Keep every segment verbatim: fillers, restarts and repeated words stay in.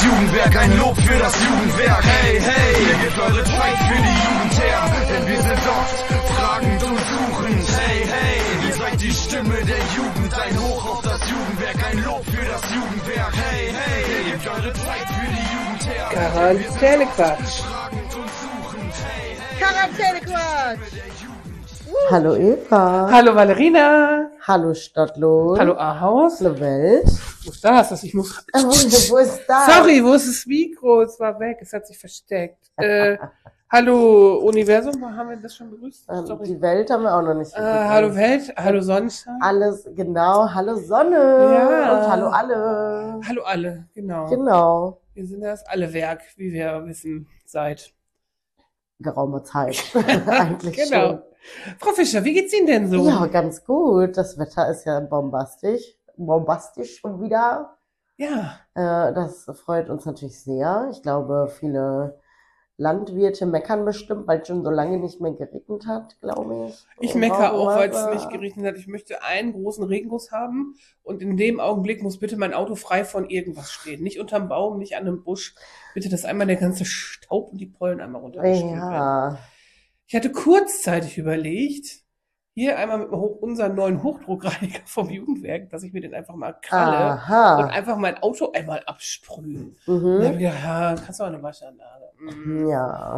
Jugendwerk, ein Lob für das Jugendwerk. Hey, hey, ihr gebt eure Zeit für die Jugend her, denn wir sind oft fragend und suchend. Hey, hey, ihr seid die Stimme der Jugend, ein Hoch auf das Jugendwerk, ein Lob für das Jugendwerk. Hey, hey, ihr gebt eure Zeit für die Jugend her. Quarantänequatsch. Quarantänequatsch. Hallo Eva. Hallo Valerina. Hallo Stadtlohn. Hallo Ahaus. Hallo Welt. Wo ist das? Das ich muss. Oh, wo ist das? Sorry, wo ist das Mikro? Es war weg, es hat sich versteckt. Äh, hallo Universum, haben wir das schon begrüßt? Ähm, Sorry. die Welt haben wir auch noch nicht Äh, hallo Welt, hallo Sonnenschein. Alles, genau. Hallo Sonne. Ja. Und hallo alle. Hallo alle, genau. Genau. Wir sind das alle Werk, wie wir wissen, seit. Geraumer Zeit. Eigentlich Genau. schon. Frau Fischer, wie geht's Ihnen denn so? Ja, ganz gut. Das Wetter ist ja bombastisch. Bombastisch schon wieder. Ja. Äh, das freut uns natürlich sehr. Ich glaube, viele Landwirte meckern bestimmt, weil es schon so lange nicht mehr geregnet hat, glaube ich. Ich Und meckere auch, weil es Regenwasser. nicht geregnet hat. Ich möchte einen großen Regenguss haben und in dem Augenblick muss bitte mein Auto frei von irgendwas stehen. Nicht unterm Baum, nicht an einem Busch. Bitte, dass einmal der ganze Staub und die Pollen einmal runtergespült werden. Ja. Ich hatte kurzzeitig überlegt, hier einmal mit Hoch- unseren neuen Hochdruckreiniger vom Jugendwerk, dass ich mir den einfach mal kralle Aha. und einfach mein Auto einmal absprühen. Und dann Mhm. hab ich gedacht, ja, kannst du auch eine Waschanlage. Mhm. Ja.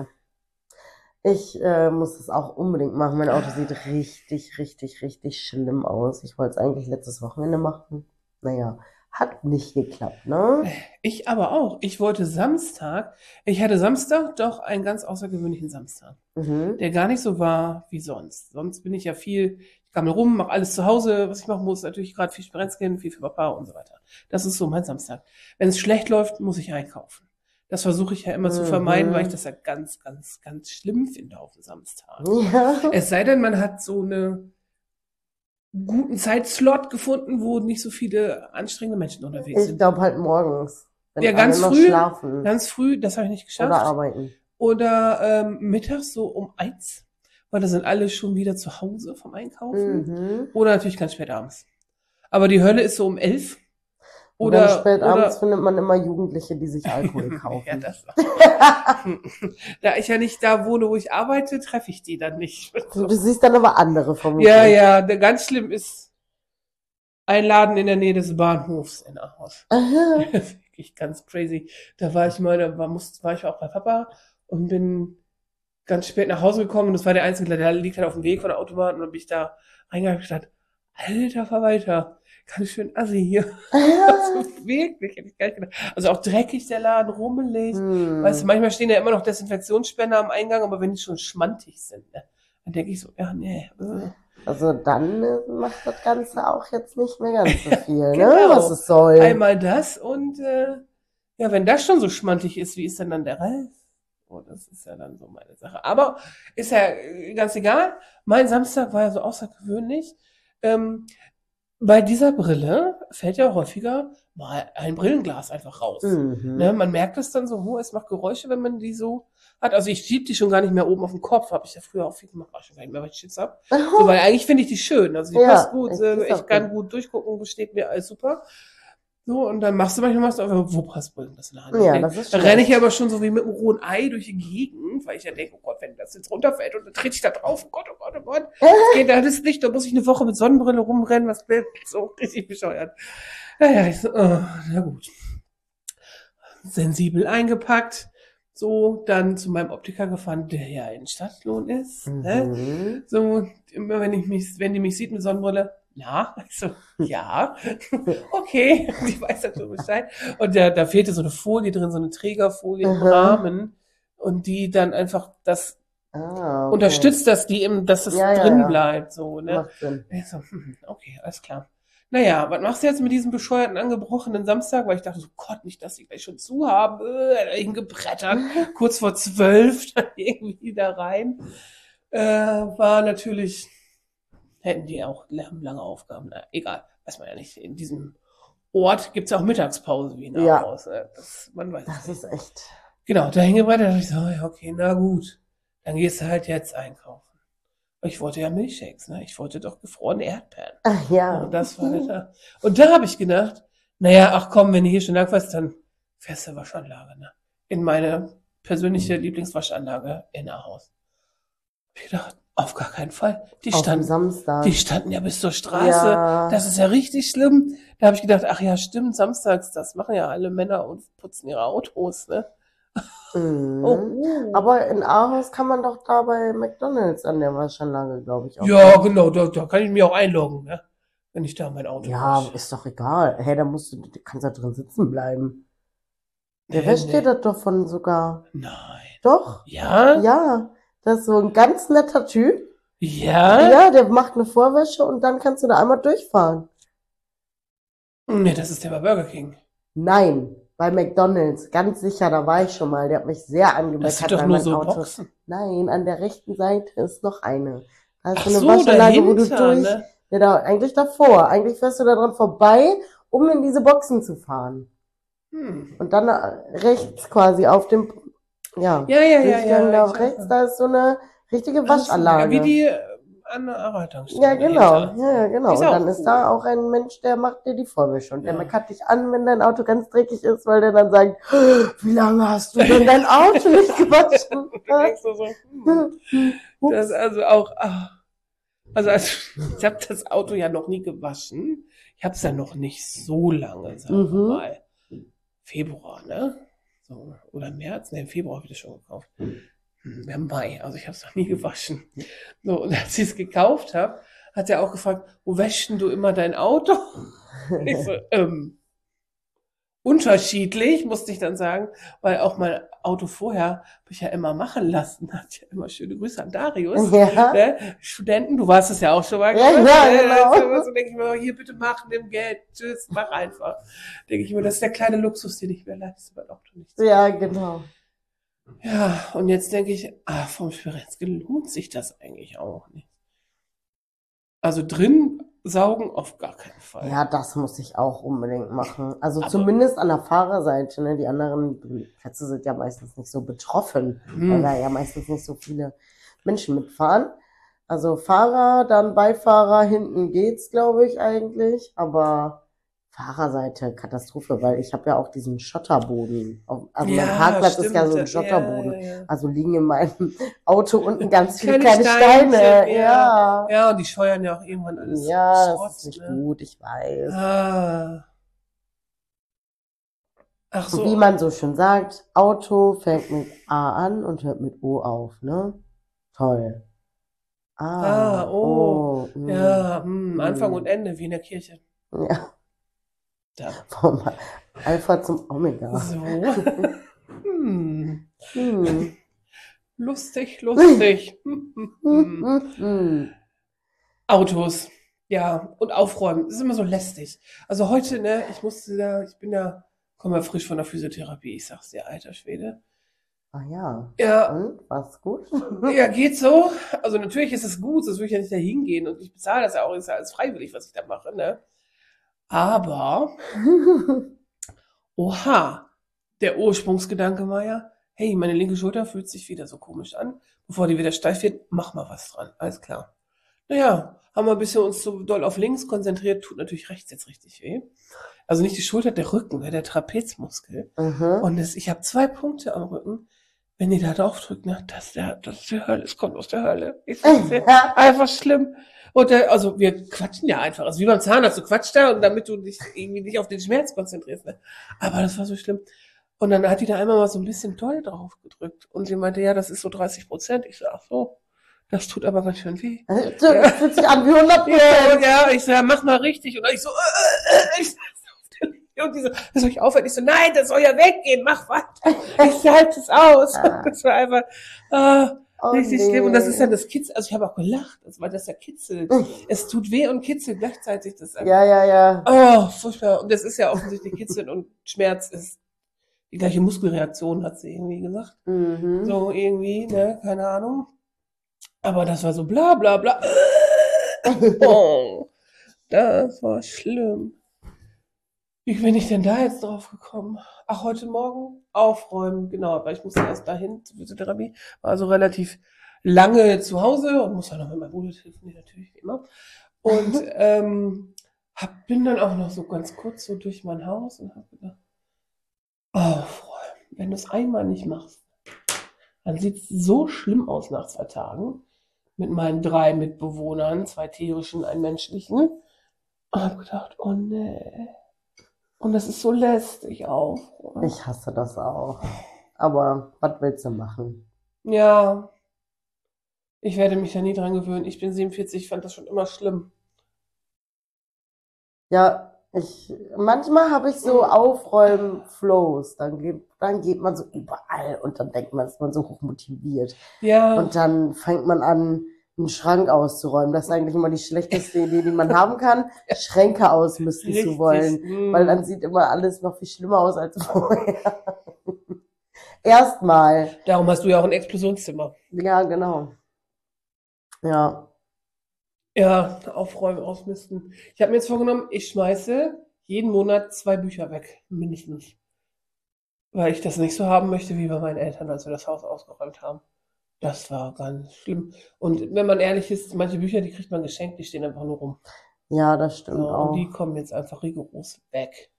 Ich äh, muss das auch unbedingt machen. Mein Auto sieht richtig, richtig, richtig schlimm aus. Ich wollte es eigentlich letztes Wochenende machen. Naja, hat nicht geklappt, ne? Ich aber auch. Ich wollte Samstag, ich hatte Samstag doch einen ganz außergewöhnlichen Samstag, Mhm. der gar nicht so war wie sonst. Sonst bin ich ja viel, ich gammel rum, mache alles zu Hause, was ich machen muss, natürlich gerade viel Sprenzchen, viel für Papa und so weiter. Das ist so mein Samstag. Wenn es schlecht läuft, muss ich einkaufen. Das versuche ich ja immer zu Mhm. vermeiden, weil ich das ja ganz, ganz, ganz schlimm finde auf dem Samstag. Ja. Es sei denn, man hat so eine guten Zeitslot gefunden, wo nicht so viele anstrengende Menschen unterwegs Ich sind. glaube halt morgens. Wenn Ja, ganz alle noch früh, schlafen ganz früh, das habe ich nicht geschafft. oder arbeiten. Oder ähm, mittags so um eins, weil da sind alle schon wieder zu Hause vom Einkaufen. Mhm. Oder natürlich ganz spät abends. Aber die Hölle ist so um elf. Und Oder, dann spät abends oder findet man immer Jugendliche, die sich Alkohol kaufen. ja, das da ich ja nicht da wohne, wo ich arbeite, treffe ich die dann nicht. Du, du siehst dann aber andere vermutlich. Ja, ja, der ganz schlimm ist ein Laden in der Nähe des Bahnhofs in Ahaus. Aha. Wirklich ganz crazy. Da war ich mal, da war, muss, war ich auch bei Papa und bin ganz spät nach Hause gekommen und das war der einzige, der liegt halt auf dem Weg von der Autobahn und dann bin ich da reingegangen und gesagt, alter Verwalter, ganz schön assi hier. Also wirklich, hätte ich gar nicht gedacht. Also auch dreckig der Laden, rummelig. Hm. Weißt du, manchmal stehen ja immer noch Desinfektionsspender am Eingang, aber wenn die schon schmantig sind, ne, dann denke ich so, ja, nee. Äh. Also dann äh, macht das Ganze auch jetzt nicht mehr ganz so viel, Genau. ne? Was es soll. Einmal das und äh, ja, wenn das schon so schmantig ist, wie ist denn dann der Rest? Oh, das ist ja dann so meine Sache. Aber ist ja äh, ganz egal. Mein Samstag war ja so außergewöhnlich. Ähm, bei dieser Brille fällt ja häufiger mal ein Brillenglas einfach raus. Mhm. Ne, man merkt es dann so, oh, es macht Geräusche, wenn man die so hat. Also ich schieb die schon gar nicht mehr oben auf den Kopf, habe ich ja früher auch viel gemacht, auch schon gar nicht mehr, weil ich Schiss hab. So, weil eigentlich finde ich die schön. Also die Ja, passt gut, ich äh, find's ich auch kann gut durchgucken, steht mir alles super. So, und dann machst du manchmal machst du einfach, wo passt Brillen das in der Hand? Ja, Ich denk, das ist Dann schlecht. renne ich aber schon so wie mit einem rohen Ei durch die Gegend, weil ich ja denke, oh Gott, wenn das jetzt runterfällt und dann trete ich da drauf, oh Gott, oh Gott, oh Gott, das geht alles nicht, da muss ich eine Woche mit Sonnenbrille rumrennen, was wird so richtig bescheuert. Naja, ich so, oh, na gut. Sensibel eingepackt, so, dann zu meinem Optiker gefahren, der ja in Stadtlohn ist, ne? Mhm. So, immer wenn ich mich, wenn die mich sieht mit Sonnenbrille, ja, also, ja, okay, die weiß dann schon Bescheid. Und da, da fehlte so eine Folie drin, so eine Trägerfolie im Mhm. Rahmen. Und die dann einfach das Ah, okay. unterstützt, dass die eben, dass es Ja, ja, drin ja. bleibt, so, ne? Macht Sinn. Ich so, hm, okay, alles klar. Naja, was machst du jetzt mit diesem bescheuerten, angebrochenen Samstag? Weil ich dachte so, Gott, nicht, dass die gleich schon zu haben. Äh, hingebrettert. Kurz vor zwölf dann irgendwie da rein. Äh, war natürlich, hätten die auch haben lange Aufgaben. Na, egal, weiß man ja nicht. In diesem Ort gibt's ja auch Mittagspause wie in Ja. Ahaus. Äh, Das, man weiß Das es nicht. ist echt. Genau, da hingebrettert, dachte ich so, ja, okay, na gut. Dann gehst du halt jetzt einkaufen. Ich wollte ja Milchshakes, ne? Ich wollte doch gefrorene Erdbeeren. Ach ja. Und das war da. Und da habe ich gedacht, naja, ach komm, wenn du hier schon lang warst, dann fährst du Waschanlage, ne? In meine persönliche Lieblingswaschanlage in Ahaus. Hab ich gedacht, auf gar keinen Fall. Die Auf dem standen, Samstag. die standen ja bis zur Straße. Ja. Das ist ja richtig schlimm. Da habe ich gedacht, ach ja, stimmt, samstags, das machen ja alle Männer und putzen ihre Autos, ne? Mhm. Oh. Aber in Ahaus kann man doch da bei McDonald's an der Waschanlage, glaube ich, auch. Ja, genau, da, da kann ich mich auch einloggen, ne? Wenn ich da mein Auto Ja, wasche. ist doch egal. Hey, da musst du, du kannst da drin sitzen bleiben. Der Nee, wäscht dir nee. das doch von sogar. Nein. Doch? Ja? Ja. Das ist so ein ganz netter Typ. Ja? Ja, der macht eine Vorwäsche und dann kannst du da einmal durchfahren. Nee, das ist der bei Burger King. Nein, bei McDonald's. Ganz sicher, da war ich schon mal. Der hat mich sehr Das angemeckert, sind doch weil nur mein so Auto. Boxen. Nein, an der rechten Seite ist noch eine. Da ist Ach so eine so, Waschanlage, wo du dahinter, durch. ne? Ja, da, eigentlich davor. Eigentlich fährst du da dran vorbei, um in diese Boxen zu fahren. Hm. Und dann äh, rechts quasi auf dem, ja, Ja, ja, ja, Durchgang ja. da ich rechts, weiß. da ist so eine richtige Ach so, ja, Waschanlage. wie die äh, an der Arbeiterstelle Ja, genau. dahinter. Ja, ja, genau. Ist Und auch dann ist cool. da auch ein Mensch, der macht dir die Vorwäsche. Und der Ja. meckert dich an, wenn dein Auto ganz dreckig ist, weil der dann sagt, wie lange hast du denn dein Auto nicht gewaschen? Da denkst du so, hm. Das ist also auch, ah. Also, also ich habe das Auto ja noch nie gewaschen. Ich habe es ja noch nicht so lange, sagen wir Mhm. mal. Februar, ne? So, oder März? Ne, im Februar habe ich das schon gekauft. Hm, wir haben Mai, also ich habe es noch nie gewaschen. So, und als ich es gekauft habe, hat er auch gefragt, wo wäschst denn du immer dein Auto? Ich so, ähm, unterschiedlich, musste ich dann sagen, weil auch mein Auto vorher habe ich ja immer machen lassen. Hat ja immer schöne Grüße an Darius. Ja. Ne? Studenten, du warst es ja auch schon mal. Ja, gemacht, ja, ne? genau. Also immer so denke ich mir, hier bitte mach, nimm Geld, tschüss, mach einfach. Denke ich mir, das ist der kleine Luxus, den ich mir leiste beim Auto nicht. Ja, genau. Ja, und jetzt denke ich, ah, vom Spirenske lohnt sich das eigentlich auch nicht. Also drin saugen auf gar keinen Fall. Ja, das muss ich auch unbedingt machen. Also Aber- zumindest an der Fahrerseite, ne? Die anderen Plätze sind ja meistens nicht so betroffen, weil Hm. da ja meistens nicht so viele Menschen mitfahren. Also Fahrer, dann Beifahrer, hinten geht's, glaube ich, eigentlich. Aber Fahrerseite, Katastrophe, weil ich habe ja auch diesen Schotterboden. Auf- Also mein Parkplatz ist ja so ein stimmt. Schotterboden. Ja, ja, ja. Also liegen in meinem Auto unten ganz viele Kleine kleine Steine. Steinchen, Ja. Ja, und die scheuern ja auch irgendwann alles Ja, Schrott, das ist nicht ne? gut, ich weiß. Ah. Ach Und so. wie man so schön sagt, Auto fängt mit A an und hört mit O auf, ne? Toll. Ah, Ah, oh. oh, mm, Ja, hm, Anfang mm. und Ende, wie in der Kirche. Ja, Da. vom Alpha zum Omega. So. Hm. Hm. Lustig, lustig. Hm, hm, Hm, hm. hm, hm. Autos. Ja, und aufräumen. Das ist immer so lästig. Also heute, ne, ich musste da, ich bin ja, komme ja frisch von der Physiotherapie. Ich sag's dir, alter Schwede. Ah ja. Ja, Und? War's gut? ja, geht so. Also natürlich ist es gut, sonst würde ich ja nicht da hingehen. Und ich bezahle das ja auch, ist ja alles freiwillig, was ich da mache, ne? Aber, oha, der Ursprungsgedanke war ja, hey, meine linke Schulter fühlt sich wieder so komisch an. Bevor die wieder steif wird, mach mal was dran. Alles klar. Naja, haben wir ein bisschen uns so doll auf links konzentriert, tut natürlich rechts jetzt richtig weh. Also nicht die Schulter, der Rücken, ne, der Trapezmuskel. Mhm. Und das, ich habe zwei Punkte am Rücken. Wenn ihr da drauf drückt, ne, das ist der, das ist die Hölle, es kommt aus der Hölle. Ich sag's dir, Ja. einfach schlimm. Und der, also wir quatschen ja einfach. Also wie beim Zahnarzt, du quatschst da und damit du dich irgendwie nicht auf den Schmerz konzentrierst. Ne? Aber das war so schlimm. Und dann hat die da einmal mal so ein bisschen doll drauf gedrückt. Und sie meinte, ja, das ist so dreißig Prozent. Ich so, ach so, das tut aber ganz schön weh. Das fühlt sich an wie hundert Ja, Prozent. ja, ich so, ja, mach mal richtig. Und ich so, äh, äh, ich saß auf der Linie und die so, das soll ich aufhören? Ich so, nein, das soll ja weggehen, mach weiter. Ich so, halt es aus. Ah. Das war einfach, äh, Oh, richtig nee. schlimm. Und das ist dann das Kitzel, also ich habe auch gelacht, also, weil das ja kitzelt. Es tut weh und kitzelt gleichzeitig. Das ist einfach, Ja, ja, ja. oh, furchtbar. Und das ist ja offensichtlich Kitzeln und Schmerz ist die gleiche Muskelreaktion, hat sie irgendwie gesagt. Mhm. So irgendwie, ne, keine Ahnung. Aber das war so bla bla bla. Oh, das war schlimm. Wie bin ich denn da jetzt drauf gekommen? Ach, heute Morgen aufräumen, genau, weil ich musste erst dahin zur Physiotherapie, war also relativ lange zu Hause und muss ja noch mit meinem Bruder telefonieren, natürlich, wie immer. Und ähm, hab, bin dann auch noch so ganz kurz so durch mein Haus und hab gedacht, aufräumen. Wenn du es einmal nicht machst, dann sieht es so schlimm aus nach zwei Tagen. Mit meinen drei Mitbewohnern, zwei tierischen, einen menschlichen. Und habe gedacht, oh nee. Und das ist so lästig aufräumen. Ich hasse das auch. Aber was willst du machen? Ja, ich werde mich da nie dran gewöhnen. Ich bin siebenundvierzig, ich fand das schon immer schlimm. Ja, ich, manchmal habe ich so Aufräumen-Flows. Dann geht, dann geht man so überall und dann denkt man, ist man so hochmotiviert. Ja, Und dann fängt man an, einen Schrank auszuräumen. Das ist eigentlich immer die schlechteste Idee, die man haben kann, Schränke ausmisten zu richtig. wollen. Mm. Weil dann sieht immer alles noch viel schlimmer aus als vorher. Erstmal. Darum hast du ja auch ein Explosionszimmer. Ja, genau. Ja. Ja, aufräumen, ausmisten. Ich habe mir jetzt vorgenommen, ich schmeiße jeden Monat zwei Bücher weg, mindestens. Weil ich das nicht so haben möchte, wie bei meinen Eltern, als wir das Haus ausgeräumt haben. Das war ganz schlimm. Und wenn man ehrlich ist, manche Bücher, die kriegt man geschenkt, die stehen einfach nur rum. Ja, das stimmt So, auch. und die kommen jetzt einfach rigoros weg.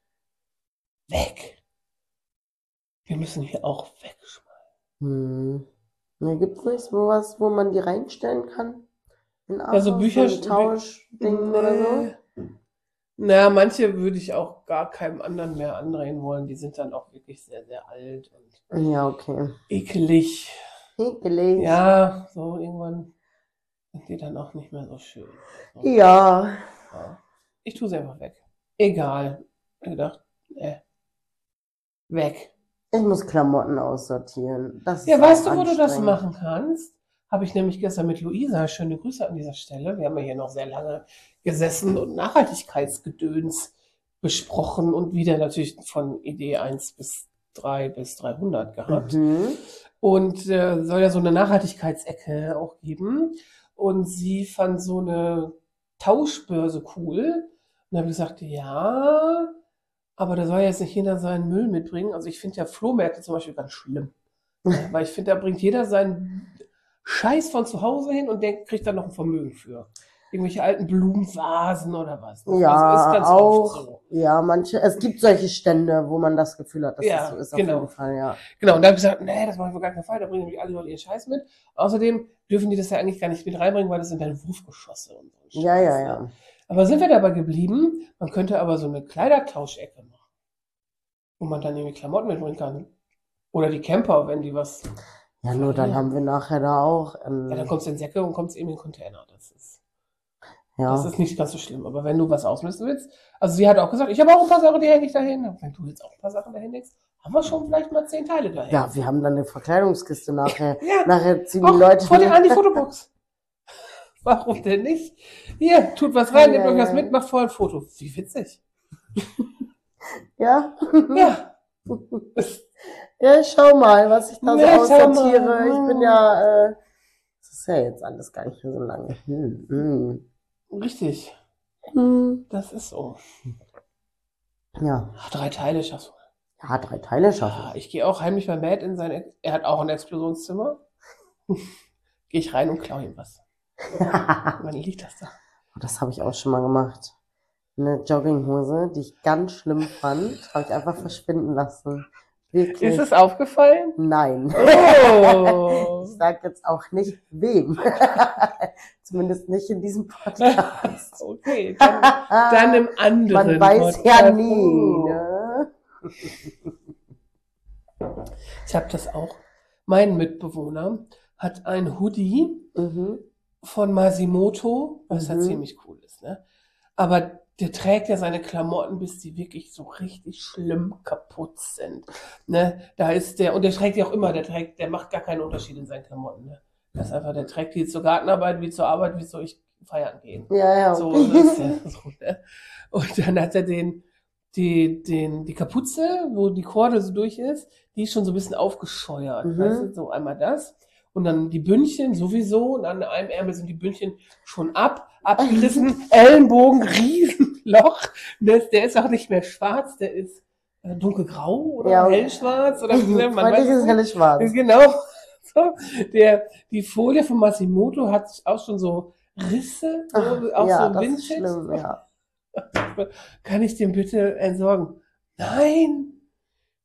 Weg. Wir müssen hier auch wegschmeißen. Hm. Ne, gibt's nicht so was, wo man die reinstellen kann? In Ja, so Ahaus, Bücher- so ein Tauschding oder so? Nee. Na, manche würde ich auch gar keinem anderen mehr andrehen wollen. Die sind dann auch wirklich sehr, sehr alt und Ja, okay. ekelig. Ekelig. Ja, so irgendwann sind die dann auch nicht mehr so schön. So, Ja. ja. Ich tue sie einfach weg. Egal. Ich hab gedacht, äh, weg. Ich muss Klamotten aussortieren. Das Ja, ist weißt auch du, wo du das anstrengend. machen kannst? Habe ich nämlich gestern mit Luisa, schöne Grüße an dieser Stelle. Wir haben ja hier noch sehr lange gesessen und Nachhaltigkeitsgedöns besprochen und wieder natürlich von Idee eins bis drei bis dreihundert gehabt. Mhm. Und äh, soll ja so eine Nachhaltigkeitsecke auch geben. Und sie fand so eine Tauschbörse cool. Und dann habe ich gesagt, ja, aber da soll jetzt nicht jeder seinen Müll mitbringen. Also ich finde ja Flohmärkte zum Beispiel ganz schlimm. Ja, weil ich finde, da bringt jeder seinen Scheiß von zu Hause hin und der kriegt dann noch ein Vermögen für. Irgendwelche alten Blumenvasen oder was. Also ist Ja, ganz auch. oft so. Ja, manche, es gibt solche Stände, wo man das Gefühl hat, dass Ja, das so ist, auf genau. jeden Fall, ja. Genau, und da habe ich gesagt, nee, das mache ich auf gar keinen Fall, da bringen nämlich alle Leute ihren Scheiß mit. Außerdem dürfen die das ja eigentlich gar nicht mit reinbringen, weil das sind dann Wurfgeschosse und so. ein Ja, Scheiß, ja, ne? ja. Aber sind wir dabei geblieben, man könnte aber so eine Kleidertauschecke machen, wo man dann irgendwie Klamotten mitbringen kann. Oder die Camper, wenn die was. Ja, nur dann haben wir nachher da auch, ähm, Ja, dann kommt es in Säcke und kommt es eben in Container. Das ist, ja. das ist nicht ganz so schlimm. Aber wenn du was ausmisten willst, also sie hat auch gesagt, ich habe auch ein paar Sachen, die hänge ich dahin. Wenn du jetzt auch ein paar Sachen dahin hängst, haben wir schon vielleicht mal zehn Teile dahin. Ja, wir haben dann eine Verkleidungskiste nachher. Ja, Nachher ziehen die auch Leute. vor dir an die Fotobox. Warum denn nicht? Hier, tut was rein, nehmt Ja, euch was ja. mit, macht vorher ein Foto. Wie witzig. Ja. Ja. Ja, schau mal, was ich da so Nee, schau aussortiere. mal. Ich bin ja, äh, das ist ja jetzt alles gar nicht mehr so lange. Hm, hm. Richtig. Hm. Das ist so. Ja. Ach, drei Teile schaffst du. Ja, drei Teile Ja, schaffen. ich gehe auch heimlich bei Matt in sein, Ex- er hat auch ein Explosionszimmer. Gehe ich rein und klaue ihm was. Wann liegt das da? Das habe ich auch schon mal gemacht. Eine Jogginghose, die ich ganz schlimm fand, habe ich einfach verschwinden lassen. Wirklich. Ist es aufgefallen? Nein. Oh. Ich sage jetzt auch nicht wem. Zumindest nicht in diesem Podcast. Okay, dann, dann im anderen Man weiß ja Podcast. nie. Oh. Ne? Ich habe das auch. Mein Mitbewohner hat ein Hoodie Mhm. von Masimoto, was ja Mhm. ziemlich cool ist, ne? Aber der trägt ja seine Klamotten, bis die wirklich so richtig schlimm kaputt sind, ne? Da ist der, und der trägt die auch immer, der trägt, der macht gar keinen Unterschied in seinen Klamotten, ne? Das ist einfach, der trägt die zur Gartenarbeit, wie zur Arbeit, wie so ich feiern gehen. Ja, ja. So, das ist ja so, ne? Und dann hat er den, die, den, die Kapuze, wo die Korde so durch ist, die ist schon so ein bisschen aufgescheuert, Mhm. weißt du, so einmal das. Und dann die Bündchen sowieso, und an einem Ärmel sind die Bündchen schon ab, abgerissen, Ellenbogen, Riesenloch. Das, der ist auch nicht mehr schwarz, der ist äh, dunkelgrau oder Ja. hellschwarz oder ne, man weiß Freundlich es ist nicht. helle schwarz. Genau. So, der, die Folie von Masimoto hat auch schon so Risse, so, Ach, auch ja, so das ist Windschutz. schlimm, ja. Kann ich den bitte entsorgen? Nein,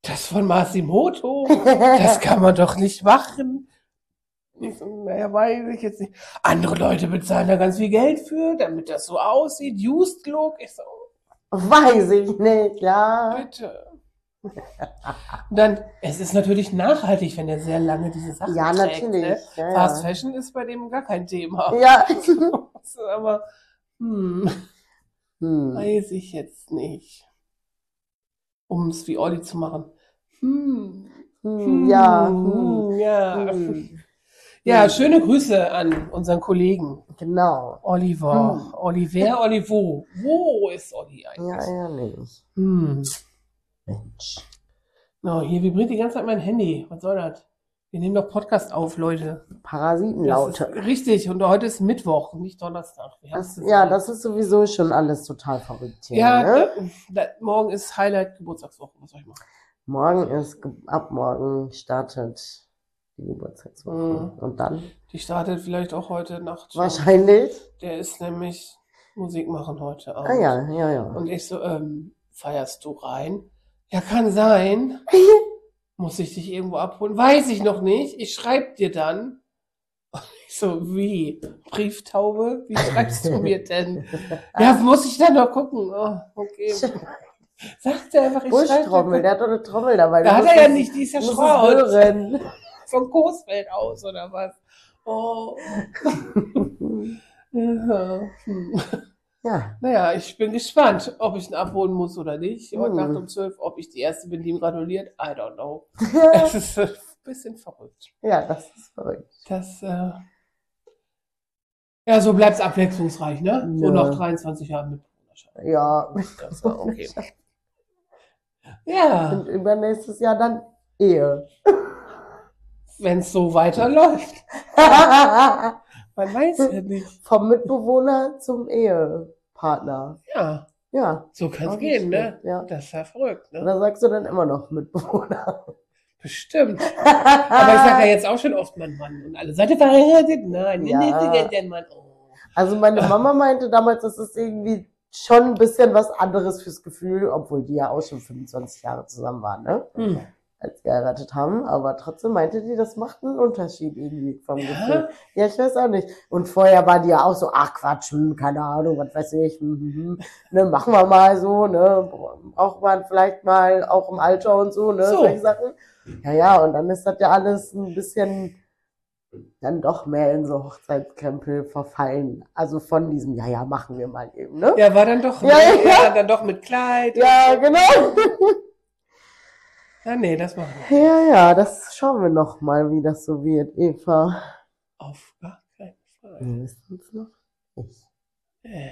Das von Masimoto, das kann man doch nicht machen. Ich so, naja, weiß ich jetzt nicht. Andere Leute bezahlen da ganz viel Geld für, damit das so aussieht. Used Look. Ich so, Weiß ich nicht, ja. bitte. Und dann, es ist natürlich nachhaltig, wenn er sehr lange diese Sachen Ja, trägt. natürlich. Ne? Ja, Fast ja. Fashion ist bei dem gar kein Thema. Ja. Aber, hm, Hm. weiß ich jetzt nicht. Um es wie Olli zu machen. Hm. Hm, ja. Hm, Hm. ja. Hm. Ja, schöne Grüße an unseren Kollegen. Genau. Oliver. Hm. Oliver, Olivo. Wo ist Olli Ja, eigentlich? ehrlich. Hm. Mensch. No, hier vibriert die ganze Zeit mein Handy. Was soll das? Wir nehmen doch Podcast auf, Leute. Das ist Parasitenlaute. richtig. Und heute ist Mittwoch, nicht Donnerstag. Wie Das, hast du ja, gesagt? das ist sowieso schon alles total verrückt hier. Ja, Ne? da, da, morgen ist Highlight Geburtstagswoche. Was soll ich machen? Morgen ist, ge- ab morgen startet die Geburtstagswoche. Mhm. Und dann? Die startet vielleicht auch heute Nacht. Wahrscheinlich. Der ist nämlich Musik machen heute Abend. Ah ja, ja, ja. Und ich so, ähm, feierst du rein? Ja, kann sein. Muss ich dich irgendwo abholen? Weiß ich noch nicht. Ich schreib dir dann. Und ich so, wie? Brieftaube? Wie schreibst du mir denn? Ja, muss ich dann noch gucken. Oh, okay. Sagt er einfach, ich schreibe Buschtrommel, der hat doch eine Trommel dabei. Da Du hat musst er ja es- nicht, die ist ja du musst es Schrott. hören. Von Coesfeld aus, oder was? Oh. Ja. Hm. Ja, Naja, ich bin gespannt, ob ich ihn abholen muss oder nicht. Heute Hm. Nacht um zwölf, ob ich die Erste bin, die ihm gratuliert. I don't know. Es ist ein bisschen verrückt. ja, das ist verrückt. Das, äh ja, so bleibt es abwechslungsreich, ne? So Ja. nach dreiundzwanzig Jahren mit Bruderschaft. Ja. Das war okay. Ja, Und übernächstes Jahr dann Ehe. wenn es so weiterläuft. Man weiß ja nicht. Vom Mitbewohner zum Ehepartner. Ja, Ja. so kann es Auch gehen, nicht ne? schlecht, ja. Das ist ja verrückt, ne? Oder sagst du dann immer noch Mitbewohner? Bestimmt. Aber ich sage ja jetzt auch schon oft mein Mann. Und alle, seid ihr verheiratet? Nein, Ja. ja. der Mann. Oh. Also meine Mama meinte damals, das ist irgendwie schon ein bisschen was anderes fürs Gefühl, obwohl die ja auch schon fünfundzwanzig Jahre zusammen waren, ne? Hm. Als sie geheiratet haben. Aber trotzdem meinte die, das macht einen Unterschied irgendwie vom Ja? Gefühl. Ja, ich weiß auch nicht. Und vorher war die ja auch so, ach Quatsch, hm, keine Ahnung, was weiß ich, hm, hm, hm, ne, machen wir mal so, ne, braucht man vielleicht mal auch im Alter und so, ne, So. solche Sachen. Ja, ja, und dann ist das ja alles ein bisschen dann doch mehr in so Hochzeitskrempel verfallen. Also von diesem, ja, ja, machen wir mal eben, ne? Ja, war dann doch, Ja, ja, ja. dann doch mit Kleid. Ja, genau. Ja, nee, das machen wir. Ja, ja, das schauen wir noch mal, wie das so wird, Eva. Auf gar keinen Fall. Wir wissen es noch nicht. Nee.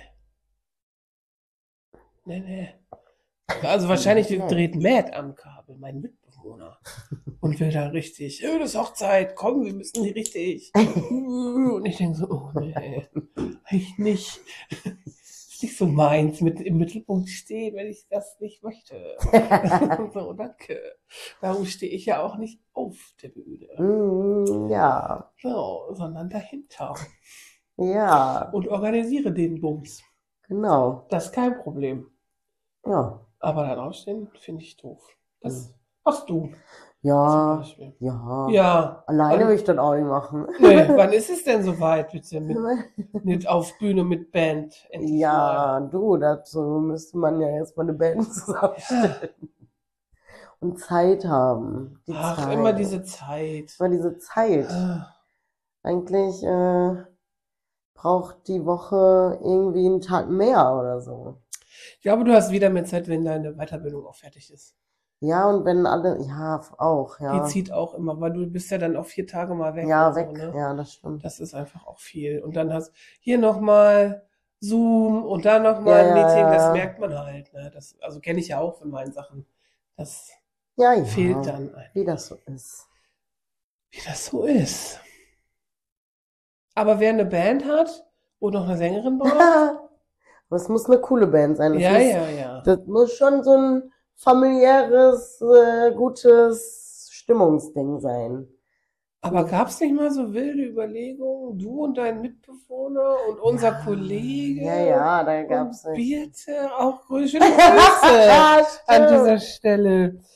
Nee, nee. Also wahrscheinlich Nee. dreht Matt am Kabel, mein Mitbewohner. Und will da richtig, oh, das ist Hochzeit, komm, wir müssen hier richtig. Und ich denke so, oh nee, ich nicht. Ist nicht so meins, mit im Mittelpunkt stehen, wenn ich das nicht möchte. So, danke. Darum stehe ich ja auch nicht auf der Bühne. Mm, ja, So, sondern dahinter. ja, Und organisiere den Bums. genau. Das ist kein Problem. Ja, Aber da draufstehen finde ich doof. Das machst du zum ja, Beispiel. ja. Ja. Alleine Wann- will ich das auch nicht machen. Nee, wann ist es denn soweit, bitte? Mit, mit auf Bühne mit Band. Endlich Ja, du, dazu müsste man ja erstmal eine Band zusammenstellen. Und Zeit haben. Die mal. Ach, Zeit. immer diese Zeit. Immer diese Zeit. Ah, Eigentlich äh, braucht die Woche irgendwie einen Tag mehr oder so. Ich glaube, du hast wieder mehr Zeit, wenn deine Weiterbildung auch fertig ist. Ja, und wenn alle, ja, auch, ja. Die zieht auch immer, weil du bist ja dann auch vier Tage mal weg. Ja, und weg, So, ne? ja, das stimmt. Das ist einfach auch viel. Und dann hast hier nochmal Zoom und da nochmal Ja, ein ja, Meeting. Das ja. merkt man halt. Ne? Das, also kenne ich ja auch von meinen Sachen. Das Ja, ja, fehlt dann einfach. wie das so ist. Wie das so ist. Aber wer eine Band hat und noch eine Sängerin braucht, Aber es muss eine coole Band sein. Das ja, muss, ja, ja. Das muss schon so ein familiäres, äh, gutes Stimmungsding sein. Aber gab es nicht mal so wilde Überlegungen, du und dein Mitbewohner und unser Kollege Ja, ja, da gab's und nicht. Birte, auch grüße, schöne Grüße Ja, an stimmt. dieser Stelle.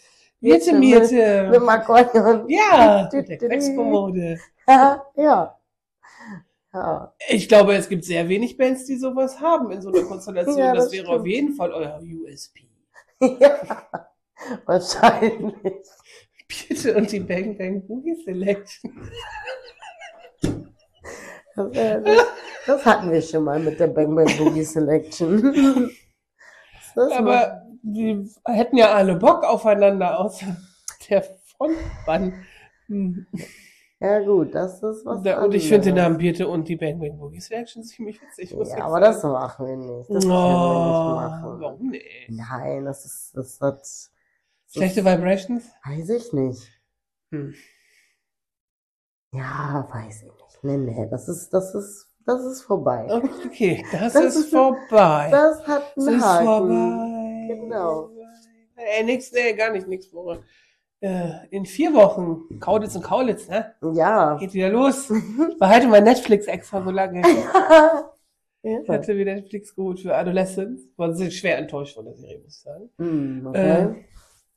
Mirte, Mit, Mirte. mit Akkordeon. Ja, Dü- mit der dü- dü- Glückskommode. Ja, ja. Ja, Ich glaube, es gibt sehr wenig Bands, die sowas haben in so einer Konstellation. Ja, das, das wäre stimmt. auf jeden Fall euer U S P. ja. Wahrscheinlich. Bitte und die Bang Bang Boogie Selection. Das, äh, das, das hatten wir schon mal mit der Bang Bang Boogie Selection. Das war- Aber die hätten ja alle Bock aufeinander, außer der Frontmann. Hm. Ja gut, das ist was Da- Und ich finde den anderes. Namen Birte und die Bang Bang Boogie Selection ziemlich witzig. muss ich Ja, aber sagen. das machen wir nicht. Das Oh, können wir nicht machen. warum nicht? Nein, das ist, das hat, das Schlechte Vibrations? weiß ich nicht. Hm. Ja, weiß ich nicht. Nee, nee, das ist, das ist, das ist vorbei. Okay, das, Das ist ist- vorbei. Das hat Das einen ist Haken. vorbei. Genau. Äh, nix, nee, gar nicht, nix Woche. Äh, in vier Wochen, Kaulitz und Kaulitz, ne? Ja. Geht wieder los. Behalte mal Netflix extra so lange. Ich ja. hatte wieder Netflix geholt für Adolescents. War sehr schwer enttäuscht von der Serie, muss ich sagen. Hm, okay.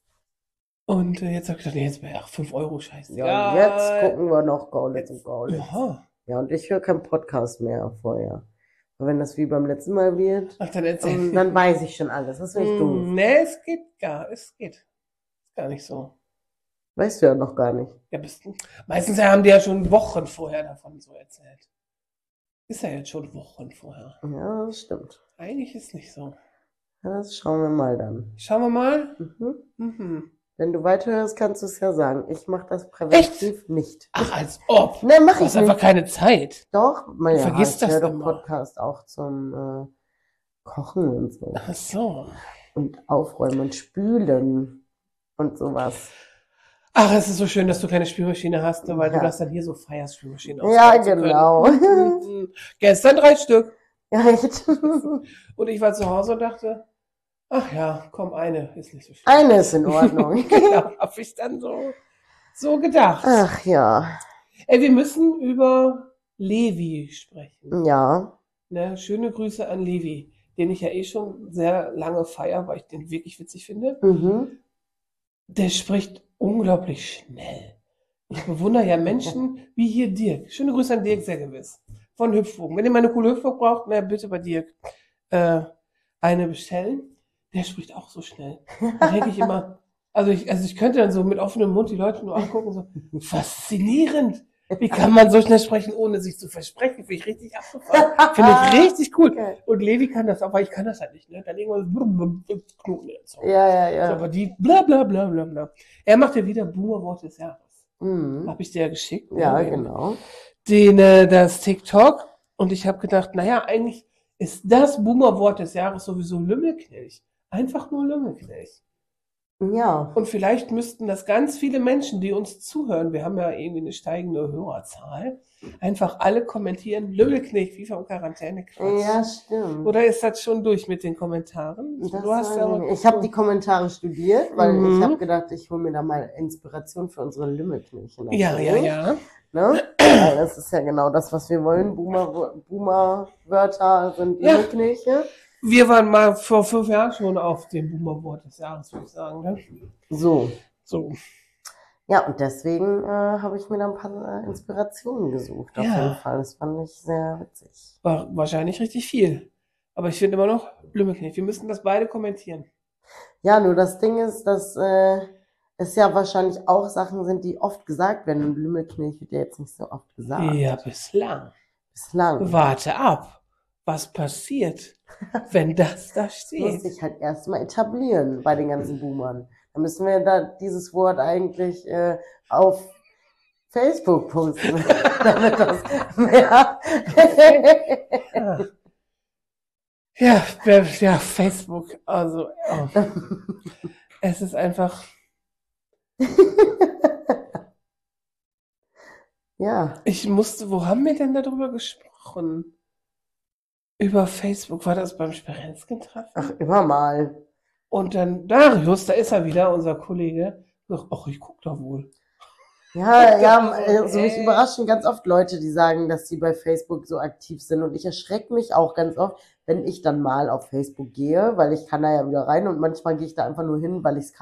Und äh, jetzt habe ich gedacht, nee, jetzt wäre ach, fünf Euro scheiße. Ja, und jetzt gucken wir noch Kaulitz und Kaulitz. Aha. Ja, und ich höre keinen Podcast mehr vorher. Und wenn das wie beim letzten Mal wird, Ach, dann erzähl. dann, dann weiß ich schon alles. Das finde ich doof. Hm, nee, es geht gar, es geht. Ist gar nicht so. Weißt du ja noch gar nicht. Ja, bist du. Meistens haben die ja schon Wochen vorher davon so erzählt. Ist ja jetzt schon Wochen vorher. Ja, das stimmt. Eigentlich ist nicht so. Ja, das schauen wir mal dann. Schauen wir mal. Mhm. Mhm. Wenn du weiterhörst, kannst du es ja sagen. Ich mache das präventiv nicht. Ach, als ob. Ne, mach Du ich hast einfach nicht. keine Zeit. Doch, man, Du ja, vergisst ich das höre doch immer. Podcast auch zum äh, Kochen und so. Ach so. Und Aufräumen und Spülen und sowas. Ach, es ist so schön, dass du keine Spülmaschine hast, ne, weil Ja. du das dann hier so feierst, Spülmaschine Ja, ausräumen zu können. genau. Mhm. Gestern drei Stück. Ja, echt. Und ich war zu Hause und dachte, ach ja, komm, eine ist nicht so schlimm. Eine ist in Ordnung. Genau, hab ich dann so, so gedacht. Ach ja. Ey, wir müssen über Levi sprechen. Ja. Ne? Schöne Grüße an Levi, den ich ja eh schon sehr lange feier, weil ich den wirklich witzig finde. Mhm. Der spricht unglaublich schnell. Ich bewundere ja Menschen wie hier Dirk. Schöne Grüße an Dirk, sehr gewiss. Von Hüpfburg. Wenn ihr mal eine coole Hüpfburg braucht, na, bitte bei Dirk äh, eine bestellen. Der spricht auch so schnell. Da denke ich immer, also ich, also ich könnte dann so mit offenem Mund die Leute nur angucken, so faszinierend. Wie kann man so schnell sprechen, ohne sich zu versprechen? Finde ich richtig abgefahren. Finde ich richtig cool. Okay. Und Levi kann das auch, aber ich kann das halt nicht. Ne? Dann irgendwann Knoten in der Zunge. Ja, ja, So, ja. aber die bla bla bla bla bla. Er macht ja wieder Boomer-Wort des Jahres. Mhm. Habe ich dir ja geschickt. ne? Ja, Den- genau. Den, äh, das TikTok. Und ich habe gedacht, naja, eigentlich ist das Boomer-Wort des Jahres sowieso Lümmelknilch. Einfach nur Lümmelknilch. Ja. Und vielleicht müssten das ganz viele Menschen, die uns zuhören, wir haben ja irgendwie eine steigende Hörerzahl, einfach alle kommentieren, Lümmelknilch, wie vom Quarantäne-Quatsch. Ja, stimmt. Oder ist das schon durch mit den Kommentaren? Das du hast weiß ja ich nicht. Ich habe die Kommentare studiert, weil Mhm. ich habe gedacht, ich hole mir da mal Inspiration für unsere Lümmelknilchen. Ja, ja, ja. Ne? Weil das ist ja genau das, was wir wollen. Boomer, Boomer-Wörter sind Ja. Lümmelknilche. Wir waren mal vor fünf Jahren schon auf dem Boomer-Wort des Jahres, würde ich sagen. Ne? So. So. Ja, und deswegen äh, habe ich mir da ein paar äh, Inspirationen gesucht. Auf Ja. jeden Fall. Das fand ich sehr witzig. War wahrscheinlich richtig viel. Aber ich finde immer noch Lümmelknilch. Wir müssen das beide kommentieren. Ja, nur das Ding ist, dass äh, es ja wahrscheinlich auch Sachen sind, die oft gesagt werden. Und Lümmelknilch wird ja jetzt nicht so oft gesagt. Ja, bislang. Bislang. Warte ab. Was passiert, wenn das da Das muss steht? sich halt erstmal etablieren bei den ganzen Boomern. Da müssen wir da dieses Wort eigentlich äh, auf Facebook posten, damit das mehr. Ja, ja, wer- ja Facebook. Also, oh. Es ist einfach. Ja, Ich musste, wo haben wir denn darüber gesprochen? Über Facebook, war das beim Sperenzken-Treffen? ach, immer mal. Und dann Darius, da ist er wieder, unser Kollege, sagt, ach, ich guck da wohl. Ja, ja, also mich Äh. überraschen ganz oft Leute, die sagen, dass sie bei Facebook so aktiv sind. Und ich erschrecke mich auch ganz oft, wenn ich dann mal auf Facebook gehe, weil ich kann da ja wieder rein und manchmal gehe ich da einfach nur hin, weil ich es kann,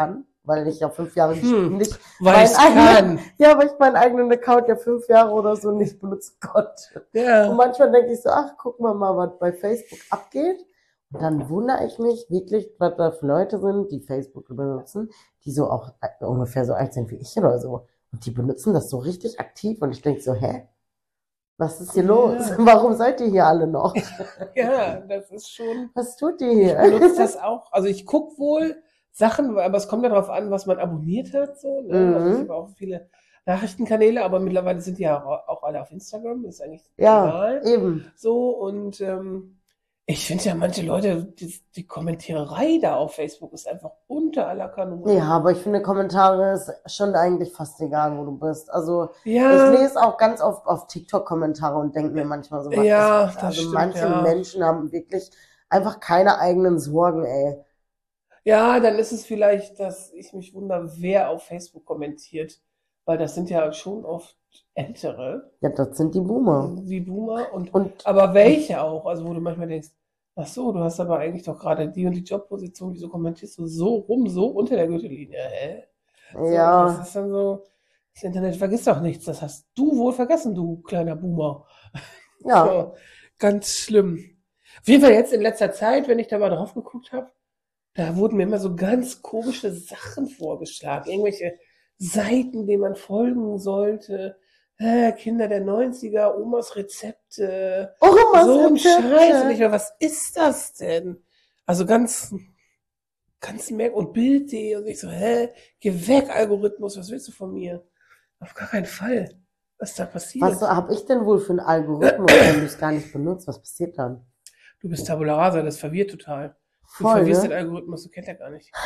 weil ich ja fünf Jahre Hm, nicht Weiß meinen eigenen, kann. ja, weil ich meinen eigenen Account ja fünf Jahre oder so nicht benutzen konnte. Und Ja. manchmal denke ich so, ach, gucken wir mal, was bei Facebook abgeht. Und dann wundere ich mich wirklich, was da für Leute sind, die Facebook benutzen, die so auch äh, ungefähr so alt sind wie ich oder so. Und die benutzen das so richtig aktiv und ich denke so, hä? Was ist hier Ja. los? Warum seid ihr hier alle noch? Ja, das ist schon. Was tut ihr Ich hier? benutze das auch. Also ich gucke wohl Sachen, aber es kommt ja darauf an, was man abonniert hat. So, ne? Also ich Mhm. habe auch viele Nachrichtenkanäle, aber mittlerweile sind die ja auch auch alle auf Instagram. Das ist eigentlich Ja, egal. eben. So, und ähm, ich finde ja manche Leute, die, die Kommentiererei da auf Facebook ist einfach unter aller Kanone. Ja, aber ich finde, Kommentare ist schon eigentlich fast egal, wo du bist. Also ich Ja, lese auch ganz oft auf TikTok Kommentare und denke mir manchmal so, was ja, ist das? das Also stimmt, manche ja. Menschen haben wirklich einfach keine eigenen Sorgen, ey. Ja, dann ist es vielleicht, dass ich mich wundere, wer auf Facebook kommentiert, weil das sind ja schon oft Ältere, Ja, das sind die Boomer. wie Boomer, und Und aber welche auch, also wo du manchmal denkst, ach so, du hast aber eigentlich doch gerade die und die Jobposition, wieso kommentierst du so rum, so unter der Gürtellinie, hä? So, das ja, ist dann so, das Internet vergisst doch nichts, das hast du wohl vergessen, du kleiner Boomer. ja, So, ganz schlimm. Auf jeden Fall jetzt in letzter Zeit, wenn ich da mal drauf geguckt habe, da wurden mir immer so ganz komische Sachen vorgeschlagen. Irgendwelche Seiten, denen man folgen sollte. Äh, Kinder der neunziger, Omas Rezepte. Omas So ein Scheiß. Und ich Rezepte. war, was ist das denn? Also ganz, ganz merk und Bild punkt de. Und ich so, hä? Geh weg, Algorithmus, was willst du von mir? Auf gar keinen Fall. Was da Was passiert? habe ich denn wohl für einen Algorithmus, wenn du es gar nicht benutzt? Was passiert dann? Du bist Tabula Rasa, das verwirrt total. Du Voll, verwirrst den ne? Algorithmus, du kennst ja gar nicht.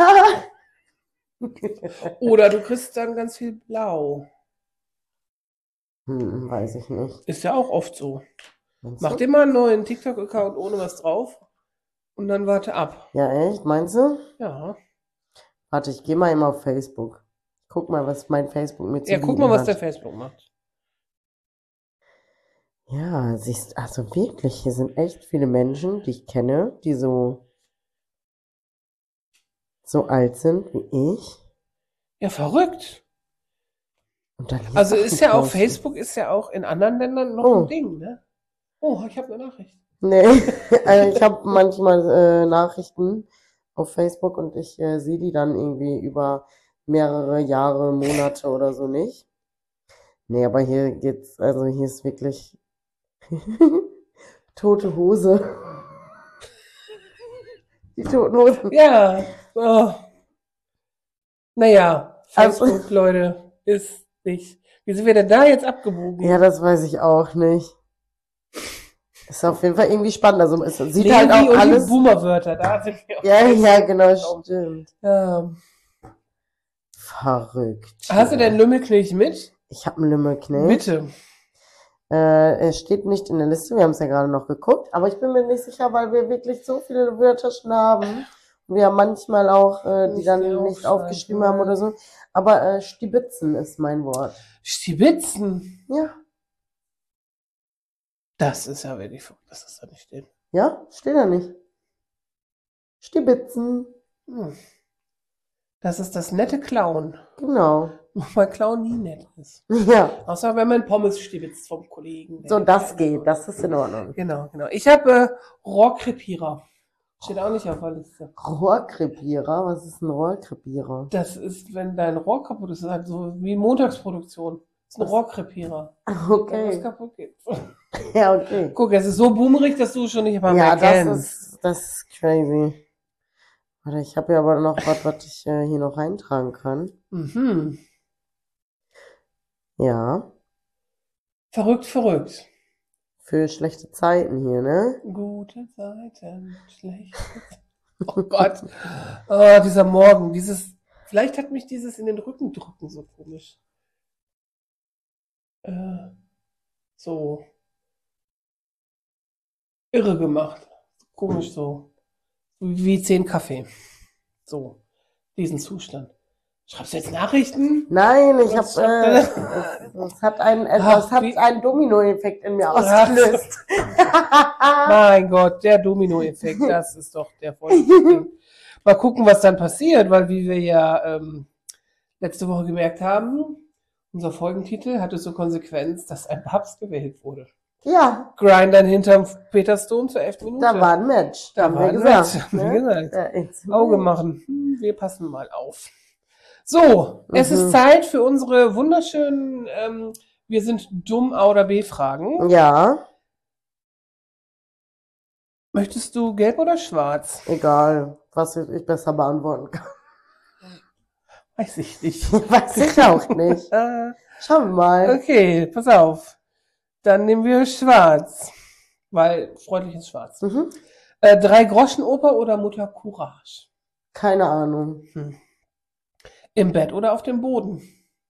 Oder du kriegst dann ganz viel Blau. Hm, weiß ich nicht. Ist ja auch oft so. Meinst Mach du? dir mal einen neuen TikTok-Account ohne was drauf und dann warte ab. Ja, echt? Meinst du? Ja. Warte, ich gehe mal eben auf Facebook. Guck mal, was mein Facebook mir zu Ja, guck bieten mal, was der hat. Facebook macht. Ja, siehst, also wirklich, hier sind echt viele Menschen, die ich kenne, die so, so alt sind wie ich. Ja, verrückt. Und dann hier Also Sachen ist ja auch, posten. Facebook ist ja auch in anderen Ländern noch Oh. ein Ding, ne? Oh, ich habe eine Nachricht. Nee, also ich habe manchmal äh, Nachrichten auf Facebook und ich äh, sehe die dann irgendwie über mehrere Jahre, Monate oder so nicht. Nee, aber hier geht's, also hier ist wirklich tote Hose. Die toten Hosen. Ja. Oh. Naja, Also- Facebook, Leute, ist nicht. Wie sind wir denn da jetzt abgebogen? Ja, das weiß ich auch nicht. Ist auf jeden Fall irgendwie spannend. Also es sieht Levi halt auch und alles. die Boomer-Wörter, da sind wir. Ja, ja, genau, stimmt. Ja. Verrückt. Hast du denn Lümmelknilch mit? Ich habe einen Lümmelknecht. Bitte. Äh, er steht nicht in der Liste, wir haben es ja gerade noch geguckt, aber ich bin mir nicht sicher, weil wir wirklich so viele Wörter schon haben. Und wir haben manchmal auch, äh, die Nicht dann mehr nicht aufschreiben, aufgeschrieben haben ja. oder so. Aber äh, Stibitzen ist mein Wort. Stibitzen. Ja. Das ist ja wirklich verrückt, dass das da nicht steht. Ja, steht da nicht. Stibitzen. Hm. Das ist das nette Klauen. Genau. Wobei Klauen nie nett ist. Ja. Außer wenn man Pommes stibitzt vom Kollegen. So, Der- das geht. Das ist in Ordnung. Genau, genau. Ich habe äh, Rohrkrepierer. Steht auch nicht auf der Liste. Rohrkrepierer? Was ist ein Rohrkrepierer? Das ist, wenn dein Rohr kaputt ist, das ist halt so wie Montagsproduktion. Das ist ein Was? Rohrkrepierer. Wenn was Okay. kaputt geht. Ja, okay. Guck, es ist so boomerig, dass du schon nicht mal Ja, mehr das kennst. ist, das ist crazy. Warte, ich habe ja aber noch was, was ich äh, hier noch eintragen kann. Mhm. Ja, Verrückt, verrückt. für schlechte Zeiten hier, ne? Gute Zeiten, schlechte Zeiten. Oh Gott. Oh, dieser Morgen, dieses, vielleicht hat mich dieses in den Rücken drücken so komisch. Äh, so irre gemacht. Komisch so. Wie zehn Kaffee. So, diesen Zustand. Schreibst du jetzt Nachrichten? Nein, ich Was habe, schreibt äh, er es, es hat einen, Ach, es hat wie- einen Dominoeffekt in mir Ach. ausgelöst. Mein Gott, der Dominoeffekt, das ist doch der vollste Ding. Mal gucken, was dann passiert, weil wie wir ja ähm, letzte Woche gemerkt haben, unser Folgentitel hatte zur Konsequenz, dass ein Papst gewählt wurde. Ja, Grindern hinterm Petersdom zur elften Minute. da war ein Match. Da haben war wir ein gesagt. Match, haben wir ne? gesagt. Ja, it's a Auge match. machen. Hm, wir passen mal auf. So, es Mhm. ist Zeit für unsere wunderschönen ähm, Wir sind dumm A oder B Fragen. Ja, Möchtest du gelb oder schwarz? egal, was ich besser beantworten kann. Weiß ich nicht. Weiß ich auch nicht. Äh, Schauen wir mal. okay, pass auf. Dann nehmen wir schwarz. Weil freundliches Schwarz. Mhm. Äh, Drei-Groschen-Oper oder Mutter Courage? Keine Ahnung. Hm. Im Bett oder auf dem Boden?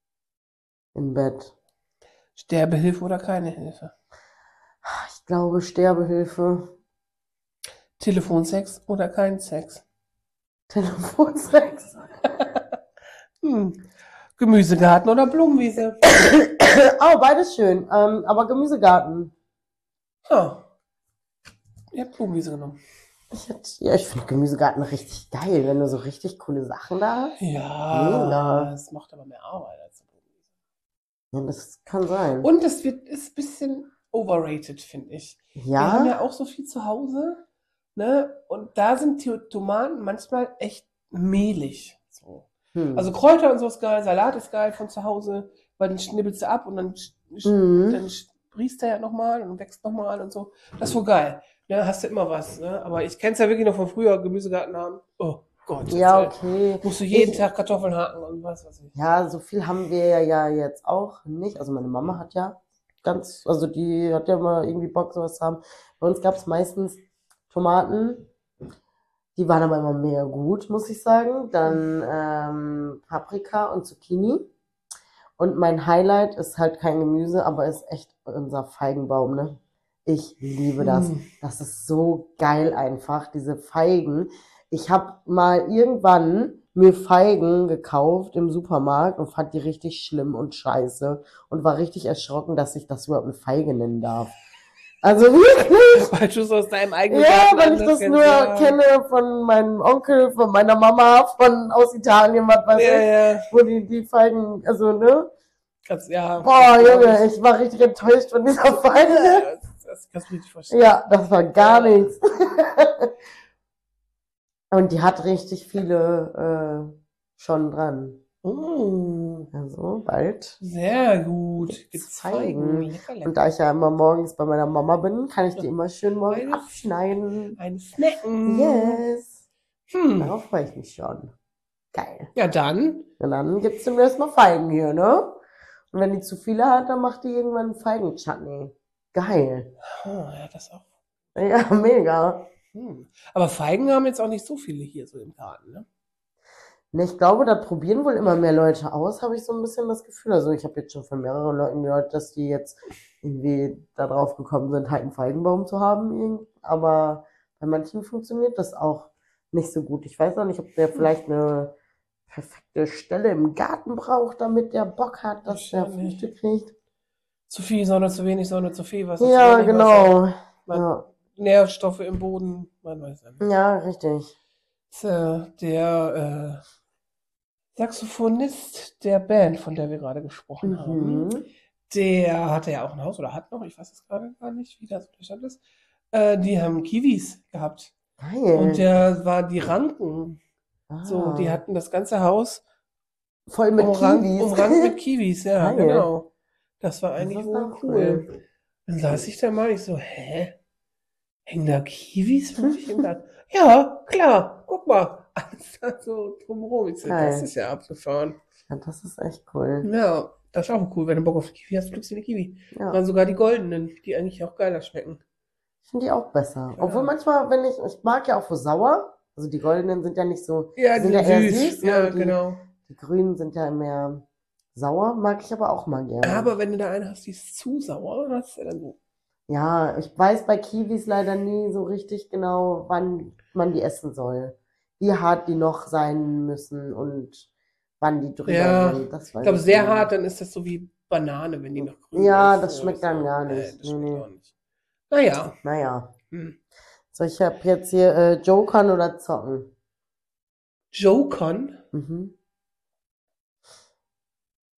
Im Bett. Sterbehilfe oder keine Hilfe? Ich glaube, Sterbehilfe. Telefonsex oder kein Sex? Telefonsex. Hm. Gemüsegarten oder Blumenwiese? Oh, beides schön. Ähm, aber Gemüsegarten. Ah. Ihr habt Blumenwiese genommen. Ich, hätt- ja, ich finde Gemüsegarten richtig geil, wenn du so richtig coole Sachen da hast. Ja, Mega. es macht aber mehr Arbeit als Blumenwiese. Ja, das kann sein. Und es wird, ist ein bisschen overrated, finde ich. Wir haben Ja, ja auch so viel zu Hause, ne? Und da sind die Tomaten manchmal echt mehlig. So. hm. Also Kräuter und so ist geil, Salat ist geil von zu Hause, weil den schnibbelst du ab und dann, sch- sch- Mhm. dann sprießt der ja nochmal und wächst nochmal und so. Das ist voll geil. Ne? Hast du immer was. Ne? Aber ich kenne es ja wirklich noch von früher, Gemüsegarten haben. Oh Gott. Ja, jetzt, ey. okay. Musst du jeden Ich- Tag Kartoffeln hacken und was weiß ich. Ja, so viel haben wir ja, ja jetzt auch nicht. Also meine Mama hat ja ganz, also die hat ja mal irgendwie Bock, sowas zu haben. Bei uns gab es meistens Tomaten, die waren aber immer mega gut, muss ich sagen. Dann ähm, Paprika und Zucchini. Und mein Highlight ist halt kein Gemüse, aber ist echt unser Feigenbaum, ne? Ich liebe das. Mm. Das ist so geil einfach, diese Feigen. Ich habe mal irgendwann mir Feigen gekauft im Supermarkt und fand die richtig schlimm und scheiße und war richtig erschrocken, dass ich das überhaupt eine Feige nennen darf. Also wirklich. Weil du es aus deinem eigenen Ja, Garten weil ich anders das kennst, nur ja. kenne von meinem Onkel, von meiner Mama, von aus Italien, was weiß Ja, ich, ja. wo die, die Feigen, also, ne? Kannst, ja. Boah, Junge, ich war richtig enttäuscht von dieser Feige. Ja, das, das kannst du mir nicht vorstellen. Ja, das war gar nichts. Und die hat richtig viele äh, schon dran. Oh, Also bald. sehr gut. Gibt's Feigen. Feigen. Lecker, lecker. Und da ich ja immer morgens bei meiner Mama bin, kann ich die immer schön morgens Meine- abschneiden. Ein Snacken. Yes. Hm. Darauf freue ich mich schon. Geil. Ja, dann. Und dann gibt's dem erstmal Feigen hier, ne? Und wenn die zu viele hat, dann macht die irgendwann Feigen-Chutney. Geil. Oh, ja, das auch. Ja, mega. Hm. Aber Feigen haben jetzt auch nicht so viele hier so im Garten, ne? Ne, ich glaube, da probieren wohl immer mehr Leute aus, habe ich so ein bisschen das Gefühl. Also ich habe jetzt schon von mehreren Leuten gehört, dass die jetzt irgendwie da drauf gekommen sind, halt einen Feigenbaum zu haben. irgend- Aber bei manchen funktioniert das auch nicht so gut. Ich weiß auch nicht, ob der vielleicht eine perfekte Stelle im Garten braucht, damit der Bock hat, dass der Wahrscheinlich. Früchte kriegt. Zu viel Sonne, zu wenig Sonne, zu viel Wasser, zu Ja, wenig Wasser. genau. Man, Ja, Nährstoffe im Boden, man weiß ja nicht. ja, richtig. Tja, der äh, Saxophonist der Band, von der wir gerade gesprochen haben, Mhm. der hatte ja auch ein Haus oder hat noch, ich weiß es gerade gar nicht, wie das der Stand ist. Äh, die haben Kiwis gehabt. Geil. Und der war die Ranken. So, Ah. die hatten das ganze Haus Voll mit umrankt, Kiwis. umrankt mit Kiwis, ja, Geil. genau. Das war Das eigentlich ist wohl auch cool. Dann saß ich da mal, ich so, hä? Hängen da Kiwis für mich im Garten? Ja, klar, guck mal. Alles da so drumherum. Ich so, Geil. das ist ja abgefahren. Ja, das ist echt cool. Ja, das ist auch cool, wenn du Bock auf Kiwi hast, pflückst du eine Kiwi. Ja. Dann sogar die goldenen, die eigentlich auch geiler schmecken. Ich finde die auch besser. Ja. Obwohl manchmal, wenn ich, ich mag ja auch so sauer. Also die goldenen sind ja nicht so, Ja, die sind die ja eher süß. süß. ne? Ja, Und die, genau. die grünen sind ja mehr sauer. Mag ich aber auch mal gerne. Aber wenn du da eine hast, die ist zu sauer, dann hast du dann so. Ja, ich weiß bei Kiwis leider nie so richtig genau, wann man die essen soll. Wie hart die noch sein müssen und wann die drüber Ja, sind. Das weiß Ich glaube, ich sehr nicht. hart, dann ist das so wie Banane, wenn die noch grün Ja, ist. das So, schmeckt so. dann gar Nee, nicht. das Nee, schmeckt nee. auch nicht. Naja. Naja. Hm. So, ich habe jetzt hier äh, Jokern oder Zocken. Jokern? Mhm.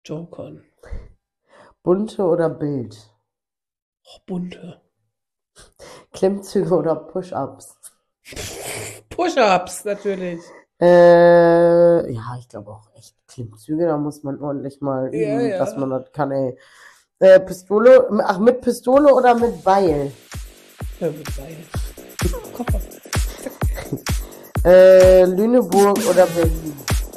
Jokern. Bunte oder Bild? Oh, bunte. Klimmzüge oder Push-Ups? Push-Ups, natürlich. Äh, ja, ich glaube auch echt Klimmzüge, da muss man ordentlich mal üben, Ja, ja. dass man das kann, ey. Äh, Pistole, ach, mit Pistole oder mit Beil? Ja, mit Beil. Koffer. Äh, Lüneburg oder Berlin?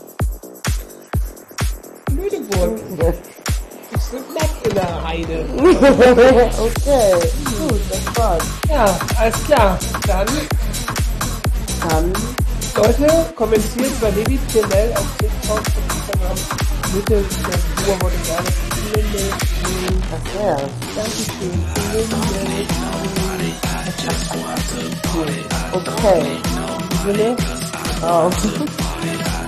Lüneburg. Ich bin nett in der Heide. Okay, gut, das war's. Ja, alles klar. Dann, Dann, Leute, kommentiert über Lady P L L auf TikTok, Instagram. Bitte, der Uhr wurde gerne. das wär's. Dankeschön. Okay. Wille. Ciao.